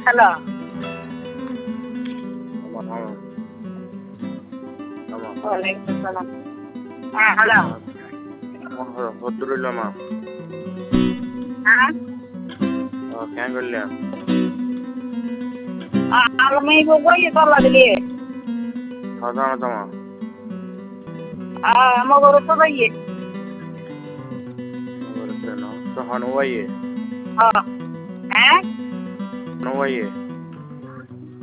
Hello ஆமாம் ஆமாம் ஆமாம் வலைக்கும் சலாம். ஹலோ ಹೊತ್ತೂರಿಲ್ಲಮ್ಮ ಕ್ಯಾಂಗಲ್ಲ మీకు పోయి తొలది ಸಾಧಾರಣತಮ್ಮ ಮಗರು ತಗೊಯ್ಯಿ ಹನುವಾಯಿ ಹಾಂ ಹನುವಾಯಿ